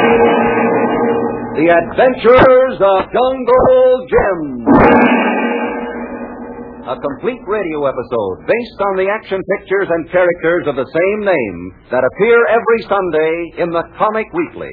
The Adventures of Jungle Jim. A complete radio episode based on the action pictures and characters of the same name that appear every Sunday in the Comic Weekly.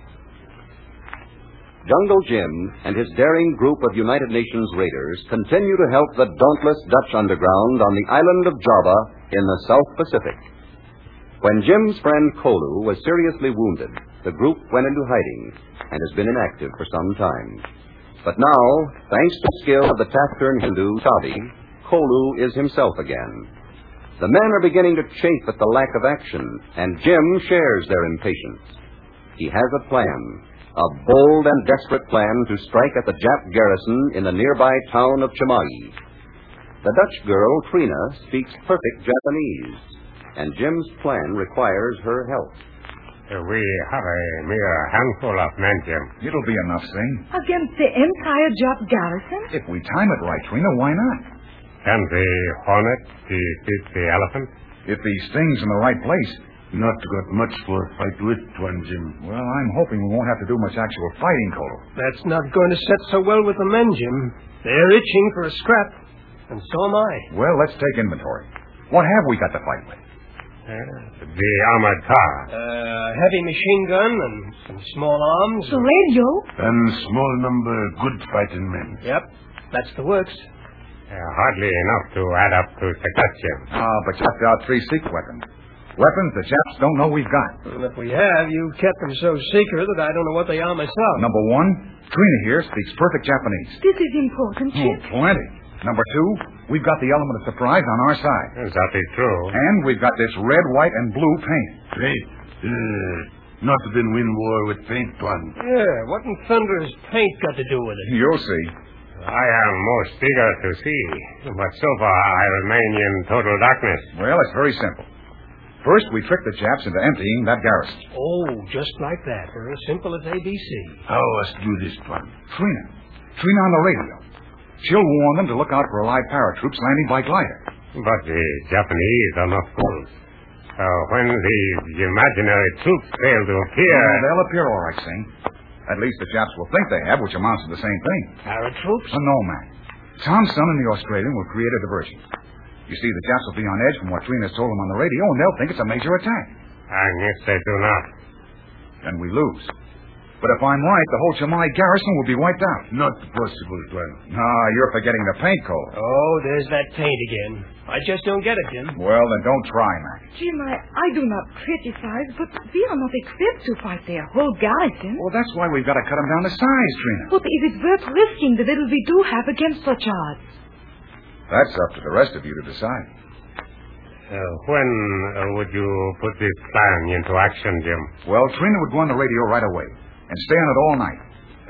Jungle Jim and his daring group of United Nations raiders continue to help the dauntless Dutch underground on the island of Java in the South Pacific. When Jim's friend Kolu was seriously wounded, the group went into hiding and has been inactive for some time. But now, thanks to the skill of the taciturn Hindu, Chavi, Kolu is himself again. The men are beginning to chafe at the lack of action, and Jim shares their impatience. He has a plan, a bold and desperate plan to strike at the Jap garrison in the nearby town of Chimai. The Dutch girl, Trina, speaks perfect Japanese, and Jim's plan requires her help. We have a mere handful of men, Jim. It'll be enough, Sing. Against the entire Jap garrison? If we time it right, Trina, why not? Can the hornet defeat the elephant? If he stings in the right place. Not got much for a fight with, Tuan Jim. Well, I'm hoping we won't have to do much actual fighting, Kolu. That's not going to set so well with the men, Jim. They're itching for a scrap, and so am I. Well, let's take inventory. What have we got to fight with? The armored car. Heavy machine gun and some small arms. The radio? And small number good fighting men. Yep, that's the works. Hardly enough to add up to success, Jim. But you left out 3 secret weapons. Weapons the Japs don't know we've got. Well, if we have, you've kept them so secret that I don't know what they are myself. Number 1, Trina here speaks perfect Japanese. This is important, Chip. Plenty. Number 2, we've got the element of surprise on our side. That is true. And we've got this red, white, and blue paint. Paint? Not been win war with paint, Tuan. Yeah, what in thunder has paint got to do with it? You'll see. I am most eager to see, but so far I remain in total darkness. Well, it's very simple. First, we trick the Japs into emptying that garrison. Oh, just like that. Very simple as ABC. How us do this, Tuan? Trina on the radio. She'll warn them to look out for Allied paratroops landing by glider. But the Japanese are not fools. When these imaginary troops fail to appear... They'll appear all right, Sing. At least the Japs will think they have, which amounts to the same thing. Paratroops? No, man. Tom Sun and the Australian will create a diversion. You see, the Japs will be on edge from what Trina's told them on the radio, and they'll think it's a major attack. And if they do not? Then we lose. But if I'm right, the whole Chimai garrison will be wiped out. Not possible, Tuan. You're forgetting the paint, Cole. Oh, there's that paint again. I just don't get it, Jim. Well, then don't try, man. Jim, I do not criticize, but we are not equipped to fight their whole garrison. Well, that's why we've got to cut them down to size, Trina. But it is worth risking the little we do have against such odds. That's up to the rest of you to decide. When would you put this plan into action, Jim? Well, Trina would go on the radio right away and stay on it all night.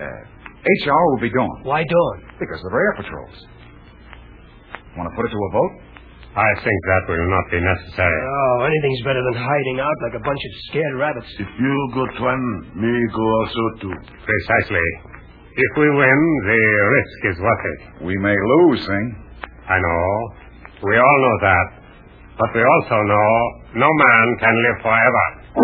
HR will be gone. Why dawn? Because of air patrols. Want to put it to a vote? I think that will not be necessary. Oh, anything's better than hiding out like a bunch of scared rabbits. If you go, Tuan, me go also too. Precisely. If we win, the risk is worth it. We may lose, Sing. I know. We all know that. But we also know no man can live forever.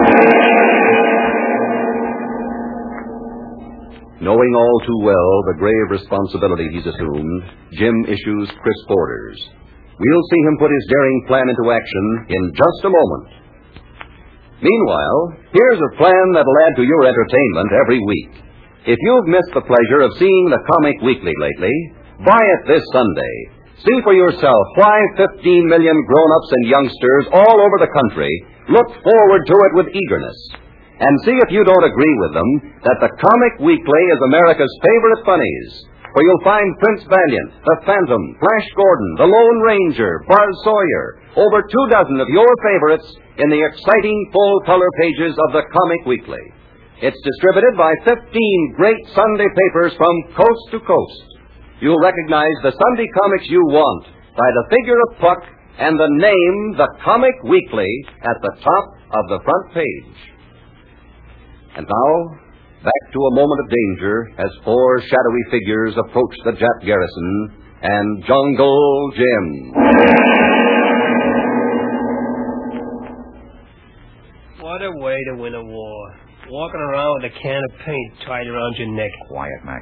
Knowing all too well the grave responsibility he's assumed, Jim issues crisp orders. We'll see him put his daring plan into action in just a moment. Meanwhile, here's a plan that'll add to your entertainment every week. If you've missed the pleasure of seeing the Comic Weekly lately, buy it this Sunday. See for yourself why 15 million grown-ups and youngsters all over the country look forward to it with eagerness. And see if you don't agree with them that the Comic Weekly is America's favorite funnies, where you'll find Prince Valiant, the Phantom, Flash Gordon, the Lone Ranger, Buzz Sawyer, over 24 of your favorites in the exciting full-color pages of the Comic Weekly. It's distributed by 15 great Sunday papers from coast to coast. You'll recognize the Sunday comics you want by the figure of Puck and the name, the Comic Weekly, at the top of the front page. And now, back to a moment of danger as 4 shadowy figures approach the Jap garrison and Jungle Jim. What a way to win a war. Walking around with a can of paint tied around your neck. Quiet, Mac.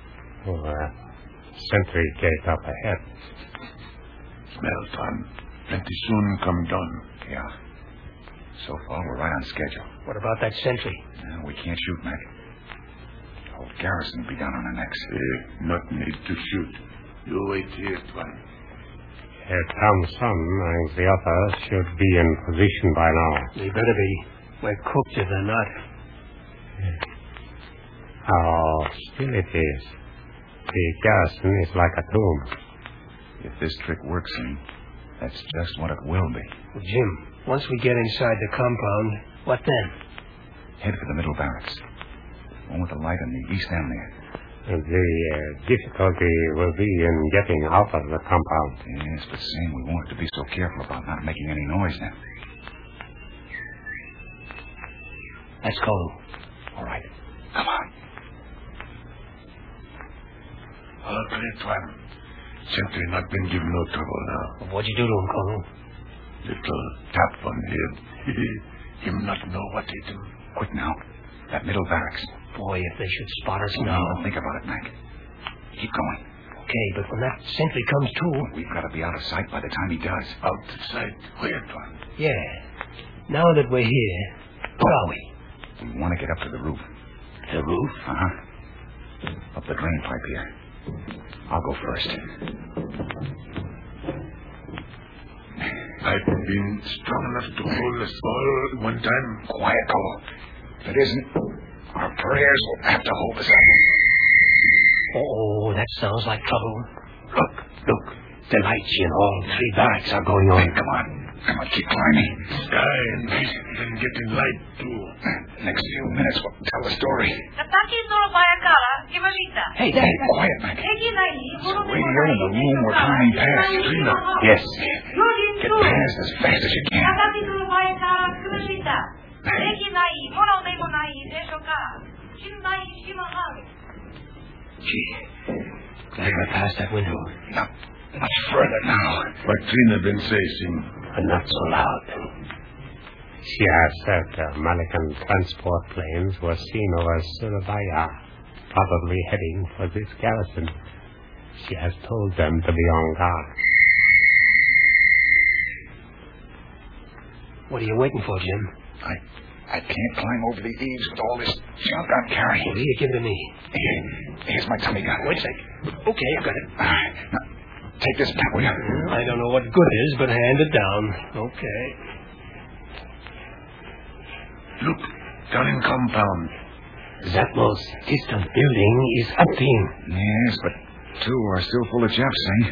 Sentry gate up ahead. Smell, Tom. Plenty soon come done. Yeah. So far, we're right on schedule. What about that sentry? No, we can't shoot, Mac. The whole garrison will be down on our necks. Not need to shoot. You wait here, Twan. Thompson and the others should be in position by now. They better be. We're cooked if they're not. How still it is. The garrison is like a tomb. If this trick works, that's just what it will be. Well, Jim, once we get inside the compound, what then? Head for the middle barracks. One with the light on the east end there. The difficulty will be in getting out of the compound. Yes, but Sam, we won't have to be so careful about not making any noise now. Let's go. All right. Come on. Okay, Twan. Sentry not been given no trouble now. Well, what'd you do to him, Colonel? Little tap on head. Him not know what hit him. Quick now. That middle barracks. Boy, if they should spot us now. Don't think about it, Mac. Keep going. Okay, but when that sentry comes to... We've got to be out of sight by the time he does. Out of sight. Where, Twan? Yeah. Now that we're here, where are we? We want to get up to the roof. The roof? Uh-huh. Up the drain pipe here. I'll go first. I've been strong enough to hold us all one time. Quiet, Cole. If it isn't, our prayers will have to hold us up. Oh, that sounds like trouble. Look. The lights in all three barracks are going on. Come on, keep climbing. Sky and east been getting light, too. Next few minutes will tell the story. Hey, Dad. Quiet, Mac. There's a radio in the room we're climbing past. Trina. Yes. Get past as fast as you can. Gee, glad we're past that window. Not much further now. What Trina been saying? But not so loud. She has said American transport planes were seen over Surabaya, probably heading for this garrison. She has told them to be on guard. What are you waiting for, Jim? I can't climb over the eaves with all this junk I'm carrying. Well, here, give it to me. Here's my tummy gun. Wait a sec. Okay, I've got it. All right. Now, take this back, will you? I don't know what good is, but hand it down. Okay. Look, down in compound. That most distant building is empty. Yes, but two are still full of Japs, eh?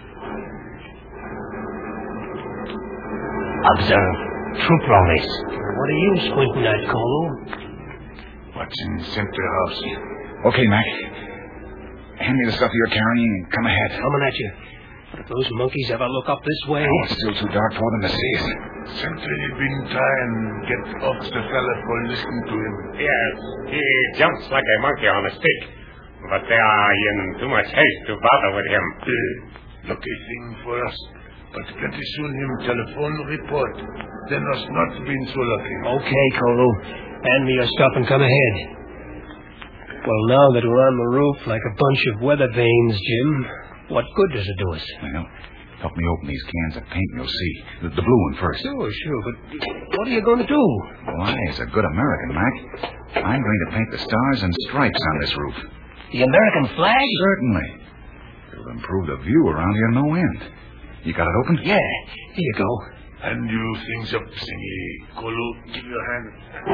Observe. Troop lorries. What are you squinting at, Colo? What's in Center House? Okay, Mac. Hand me the stuff you're carrying and come ahead. Coming at you. But if those monkeys ever look up this way... Oh, it's still too dark for them to see us. Sentry been trying to get off the fella for listening to him. Yes, he jumps like a monkey on a stick, but they are in too much haste to bother with him. Lucky thing for us. But pretty soon him telephone report. Then us not been so lucky. Okay, Colo. Hand me your stuff and come ahead. Well, now that we're on the roof like a bunch of weather vanes, Jim, what good does it do us? Well, help me open these cans of paint and you'll see. The blue one first. Sure, but what are you going to do? Why, as a good American, Mac, I'm going to paint the stars and stripes on this roof. The American flag? Certainly. It'll improve the view around here no end. You got it open? Yeah. Here you go. And you things up, Singy. Colo, give your hand.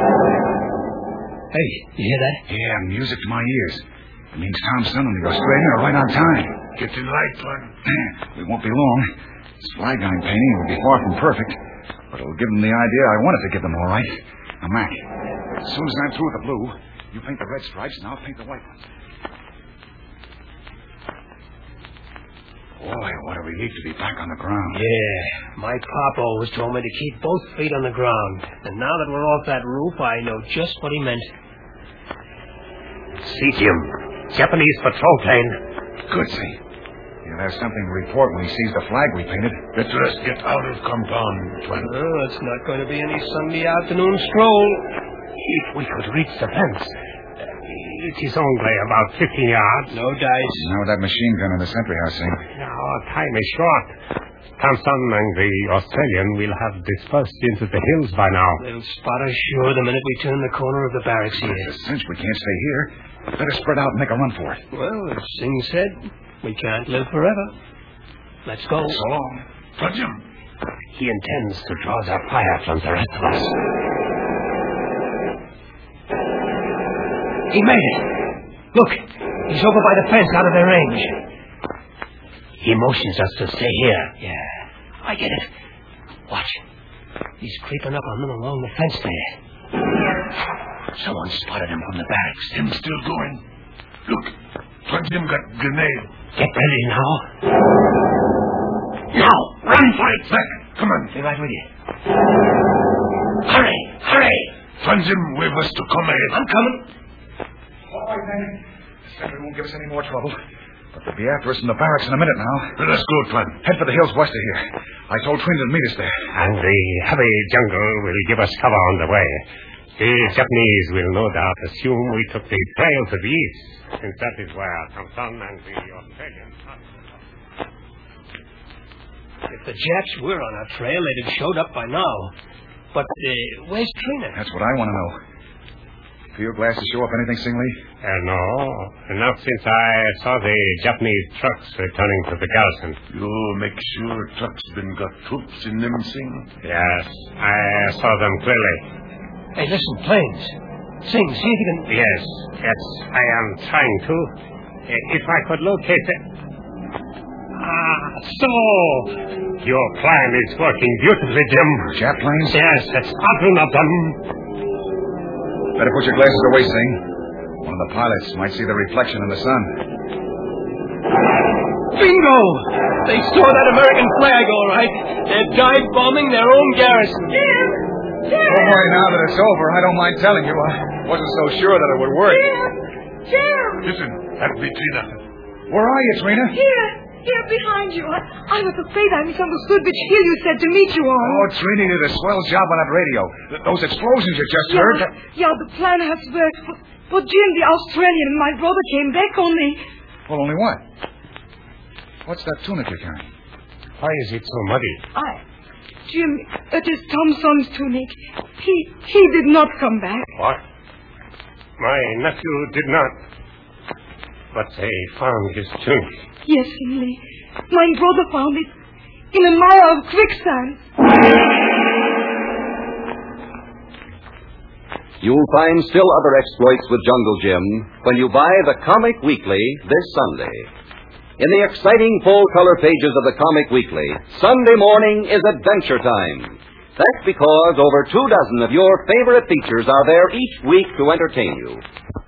Hey, you hear that? Yeah, music to my ears. It means Tom Sun and the Australian are right on time. Getting light, one. We won't be long. This flag I'm painting will be far from perfect, but it'll give them the idea I wanted to give them, all right. Now, Mac, as soon as I'm through with the blue, you paint the red stripes and I'll paint the white ones. Boy, what a relief to be back on the ground. Yeah, my papa always told me to keep both feet on the ground. And now that we're off that roof, I know just what he meant. See, Jim. Japanese patrol plane. Good, see. Yeah, have something to report when he sees the flag we painted. Better us get out of compound, Tuan. Well, it's not going to be any Sunday afternoon stroll. If we could reach the fence. It is only about 15 yards. No dice. Now with that machine gun in the sentry house thing. Our time is short. Thompson and the Australian will have dispersed into the hills by now. They'll spot us sure the minute we turn the corner of the barracks here. It's a cinch we can't stay here. Better spread out and make a run for it. Well, as Singh said, we can't live forever. Let's go. So long. Touch him. He intends to draw their fire from the rest of us. He made it. Look, he's over by the fence out of their range. He motions us to stay here. Yeah, I get it. Watch. He's creeping up on them along the fence there. Someone spotted him from the barracks. Him still going. Look, Tuan Jim got grenade. Get ready now. Now, run for it, Mac. Come on. Be right with you. Hurry, hurry. Tuan Jim wave us to come ahead. I'm coming. All right, then. The sentry won't give us any more trouble. But they'll be after us in the barracks in a minute now. Let us go, Tuan. Head for the hills west of here. I told Twin to meet us there. And the heavy jungle will give us cover on the way. The Japanese will no doubt assume we took the trail to the east, since that is where Thompson and the Australians are. If the Japs were on our trail, they'd have showed up by now. But where's Trina? That's what I want to know. Field glasses show up anything, Singley? No, not since I saw the Japanese trucks returning to the garrison. You make sure trucks been got troops in them, Sing? Yes, I saw them clearly. Hey, listen, planes. Sing, see if you can... Yes, I am trying to. If I could locate it. So your plan is working beautifully, Jim. Jap planes? Yes, a squadron of them. Better put your glasses away, Sing. One of the pilots might see the reflection in the sun. Bingo! They saw that American flag, all right. They're dive bombing their own garrison. Jim! Don't worry now that it's over. I don't mind telling you. I wasn't so sure that it would work. Jim! Listen, that'd be Trina. Where are you, Trina? Here behind you. I was afraid I misunderstood which hill you said to meet you on. Oh, Trina did a swell job on that radio. Those explosions you just heard. Yeah, the plan has worked. But Jim, the Australian, and my brother came back only... Well, only what? What's that tunic you're carrying? Why is it so muddy? Jim, it is Thompson's tunic. He did not come back. What? My nephew did not. But they found his tunic. Yes, Finley. My brother found it in a mire of quicksand. You'll find still other exploits with Jungle Jim when you buy the Comic Weekly this Sunday. In the exciting full-color pages of the Comic Weekly, Sunday morning is adventure time. That's because over 24 of your favorite features are there each week to entertain you.